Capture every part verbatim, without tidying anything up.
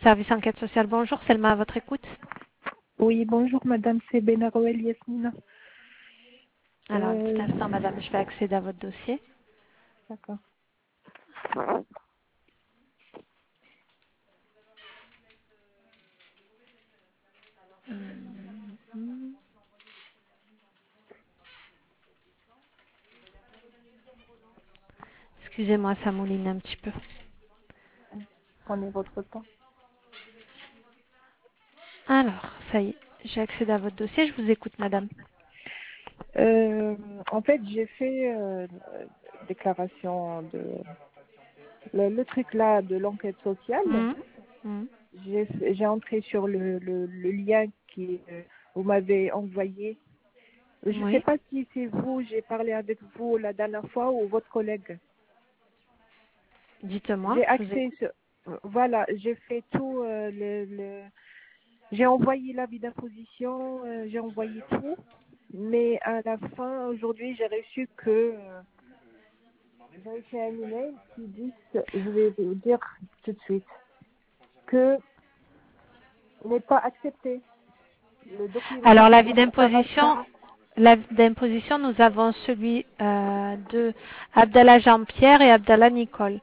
Service enquête sociale, bonjour, Selma à votre écoute. Oui, bonjour madame, c'est Benaroel Yasmina. Alors, un petit Euh, instant, madame, je vais accéder à votre dossier. D'accord. Hum, Excusez-moi, ça mouline un petit peu. Prenez votre temps. Alors, ça y est, j'ai accédé à votre dossier, je vous écoute, madame. Euh, en fait, j'ai fait euh, déclaration de le, le truc là de l'enquête sociale. Hum, hum, J'ai j'ai entré sur le, le, le lien qui euh, vous m'avez envoyé. Je ne sais Oui, pas si c'est vous, j'ai parlé avec vous la dernière fois ou votre collègue. dites-moi, J'ai je vous accès écoute. sur, voilà, j'ai fait tout euh, le, le j'ai envoyé l'avis d'imposition, euh, j'ai envoyé tout, mais à la fin, aujourd'hui, j'ai reçu que euh, j'ai reçu un email qui dit, je vais vous dire tout de suite, que n'est pas accepté le Alors, document l'avis de séparation. d'imposition, l'avis d'imposition, nous avons celui euh, de Abdallah Jean-Pierre et Abdallah Nicole.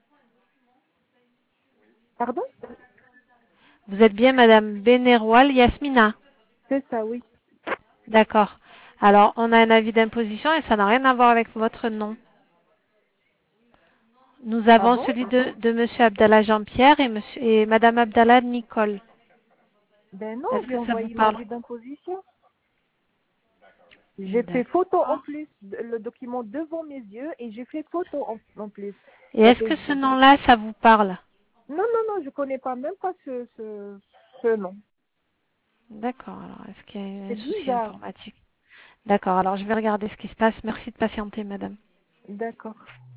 Pardon? Vous êtes bien madame Beneroual Yasmina? C'est ça, oui. D'accord. Alors, on a un avis d'imposition et ça n'a rien à voir avec votre nom. Nous Ah avons bon? celui de, de monsieur Abdallah Jean-Pierre et, monsieur, et madame Abdallah Nicole. Ben non, Est-ce j'ai que ça vous envoyé parle? l'avis d'imposition. J'ai fait photo en D'accord. plus, le document devant mes yeux, et j'ai fait photo en, en plus. Et Ça est-ce fait... que ce nom-là, ça vous parle? Non, non, non, je connais pas même pas ce, ce, ce nom. D'accord. Alors, est-ce qu'il y a eu un C'est souci bizarre. informatique? D'accord. Alors, je vais regarder ce qui se passe. Merci de patienter, madame. D'accord.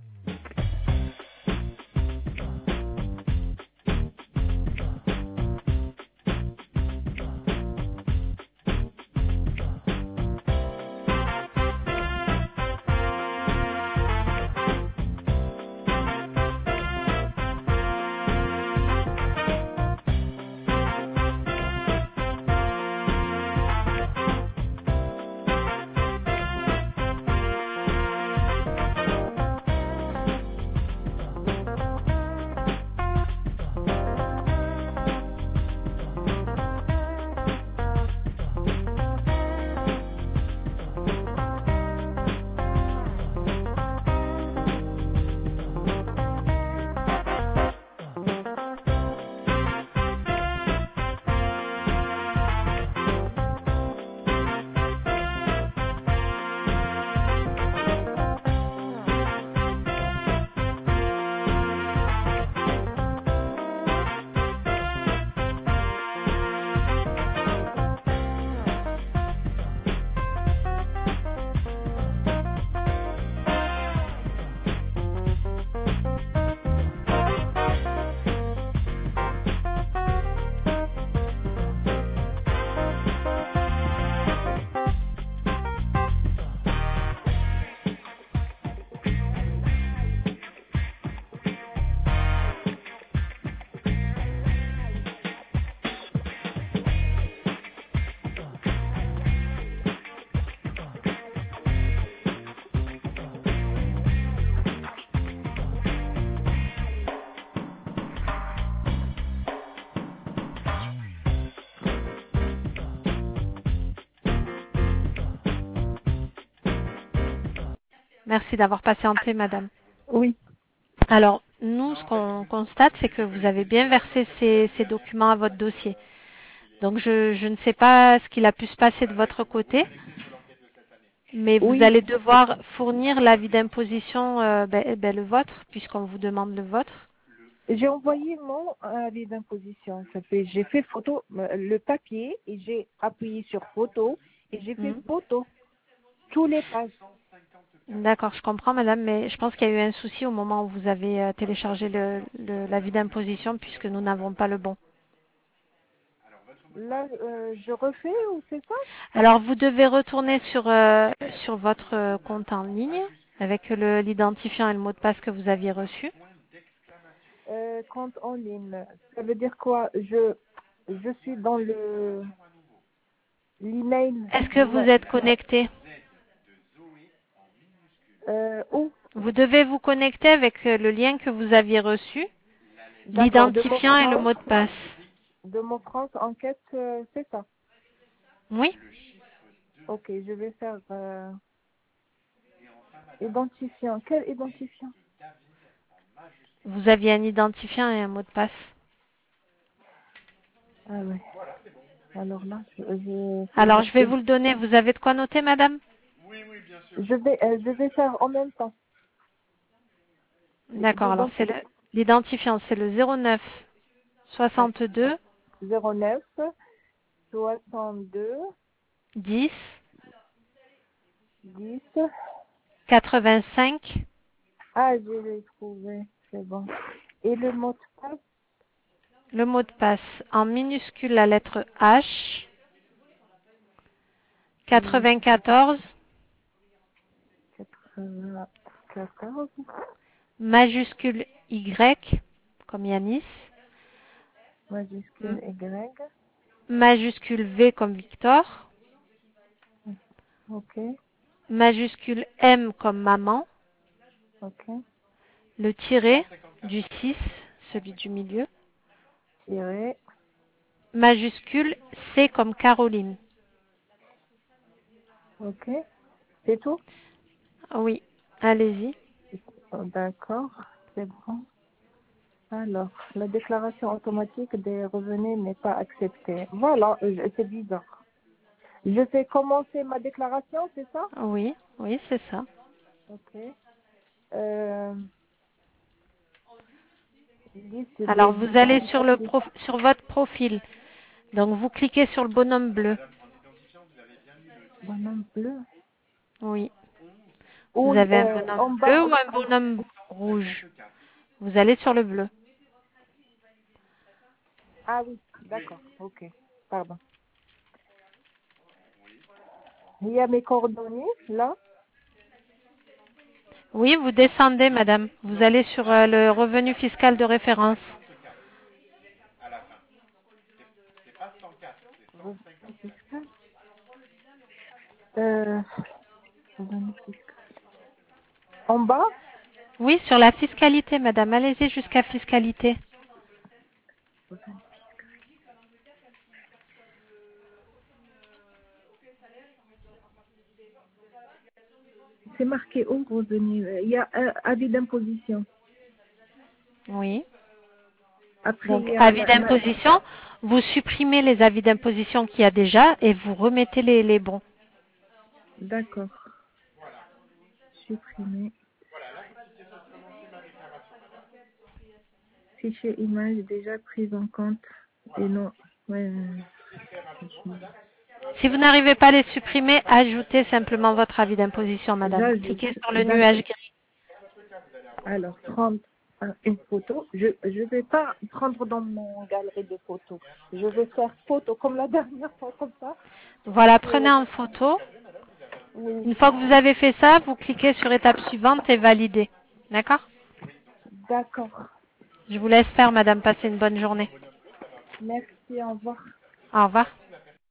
Merci d'avoir patienté, madame. Oui. Alors, nous, ce qu'on constate, c'est que vous avez bien versé ces, ces documents à votre dossier. Donc, je, je ne sais pas ce qu'il a pu se passer de votre côté, mais vous Oui. allez devoir fournir l'avis d'imposition, euh, ben, ben, le vôtre, puisqu'on vous demande le vôtre. J'ai envoyé mon avis d'imposition. Ça fait, j'ai fait photo, euh, le papier, et j'ai appuyé sur photo, et j'ai fait Hmm. photo, tous les pages. D'accord, je comprends, madame, mais je pense qu'il y a eu un souci au moment où vous avez euh, téléchargé le, le- l'avis d'imposition, puisque nous n'avons pas le bon. Là, euh, je refais ou c'est ça? Alors, vous devez retourner sur, euh, sur votre euh, compte en ligne avec le- l'identifiant et le mot de passe que vous aviez reçu. Euh, compte en ligne. Ça veut dire quoi? Je, je suis dans le l'email. Est-ce que vous êtes connecté? Euh, où? Vous devez vous connecter avec le lien que vous aviez reçu, D'accord, de mon l'identifiant et le France, mot de passe. de mon France enquête, euh, c'est ça. Oui? Ok, je vais faire euh, identifiant. Quel identifiant? Vous aviez un identifiant et un mot de passe. Ah ouais. Alors là, je, je, c'est Alors, bon. je vais vous le donner. Vous avez de quoi noter, madame? Je vais, euh, je vais faire en même temps. D'accord. Alors, c'est le, L'identifiant. l'identifiant, c'est le zéro neuf soixante-deux zéro neuf soixante-deux dix dix. quatre-vingt-cinq. Ah, je l'ai trouvé. C'est bon. Et le mot de passe? Le mot de passe en minuscule la lettre H. Minuscule quatre-vingt-quatorze. quatre-vingt-quatorze. Majuscule Y, comme Yanis. Majuscule Y. Majuscule V comme Victor. Ok. Majuscule M comme maman. Ok. Le tiret du six, celui du milieu. Tiré. Majuscule C comme Caroline. Ok. C'est tout? Oui, allez-y. Oh, d'accord. C'est bon. Alors, la déclaration automatique des revenus n'est pas acceptée. Voilà, euh, c'est bizarre. Je fais commencer ma déclaration, c'est ça? Oui, oui, c'est ça. Ok. Euh, liste Alors, des vous allez sur, le identifiants. prof- sur votre profil. Donc, vous cliquez sur le bonhomme bleu. Bonhomme bleu. Oui. Ou Vous avez un euh, bonhomme en bas. bleu ou un en- bonhomme rouge? Vous allez sur le bleu. Ah oui, d'accord. Ok. Pardon. Il y a mes coordonnées, là. Oui, vous descendez, madame. Vous allez sur euh, le revenu fiscal de référence. Revenu fiscal. Euh, revenu fiscal. En bas. Oui, sur la fiscalité, madame. Allez-y jusqu'à fiscalité. C'est marqué où revenu? Il y a un avis d'imposition. Oui. Après, il Donc, y a avis ma, ma- d'imposition, vous supprimez les avis d'imposition qu'il y a déjà et vous remettez les, les bons. D'accord. Supprimer. Fichier image déjà prise en compte. Et non. Ouais. Si vous n'arrivez pas à les supprimer, ajoutez simplement votre avis d'imposition, madame. J'ajoute. Cliquez sur le D'accord. nuage gris. Alors, prendre un- une photo. Je ne vais pas prendre dans mon galerie de photos. Je vais faire photo comme la dernière fois, comme ça. Voilà, Euh, prenez en photo. oui. Une fois que vous avez fait ça, vous cliquez sur étape suivante et validez. D'accord? D'accord. Je vous laisse faire, madame. Passez une bonne journée. Merci. Au revoir. Au revoir.